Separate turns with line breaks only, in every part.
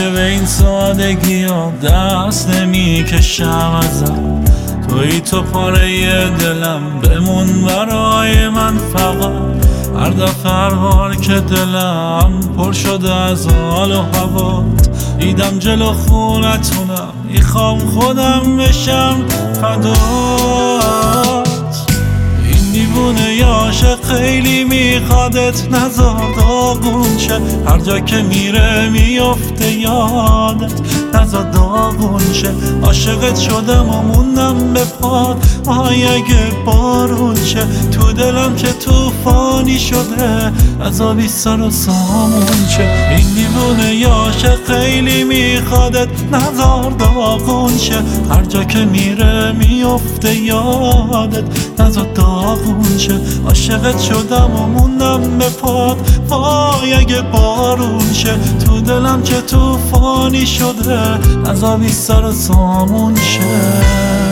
دیگه به این سادگی ها دست نمی کشم ازم. توی تو پاره دلم بمون برای من فقط. هر دفعه هر بار که دلم پر شده از حال و هوات، دیدم جلو خونتونم میخوام خودم بشم فدات. این دیوونه عاشق خیلی میخوادت، نزار داغون شه هر جا که میره میفته یادت، نزار داغون شه. عاشقت شدم و موندم به پات، وای اگه بارون شه تو دلم که توفانی شده عذابی سر و سامون شه. این دیوونه عاشق خیلی میخوادت، نزار داغون شه هر جا که میره میفته یادت، نزار داغون شه. عاشقت شدم و موندم به پات، وای اگه بارون شه تو دلم که توفانی شده عذابی سر و سامون شه.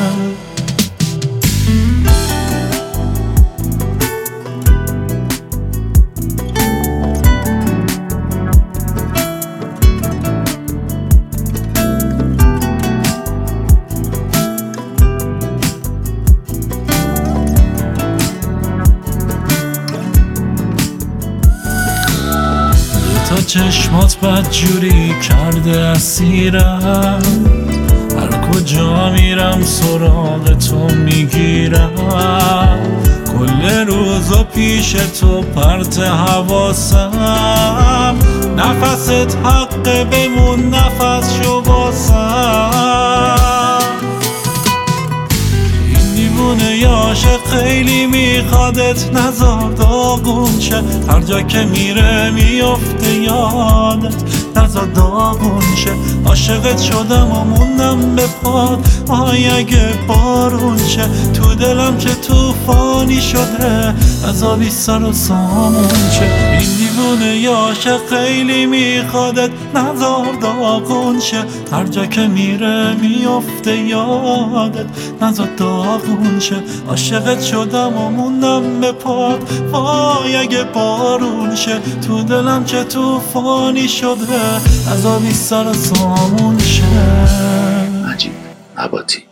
تا چشمات بدجوری کرده اسیرم، هر کجا میرم سراغ تو میگیرم. کل روزا پیش تو پرت حواسم، نفست حق بمون نفس شو باسم. این دیوونه عاشق خیلی میخوادت، نزار داغون شه هر جا که میره میفته یادت، نزار داغون شه. عاشقت شدم و موندم به پات، وای اگه بارون شه تو دلم که توفانی شده عذابی سر و سامون شه. این دیوونه عاشق خیلی میخوادت، نزار داغون شه هر جا که میره میفته یادت، نزار داغون شه. عاشقت شدم و موندم به پات، وای اگه بارون شه تو دلم که توفانی شده عذابی سر و سامون شه.
مجید عباطی.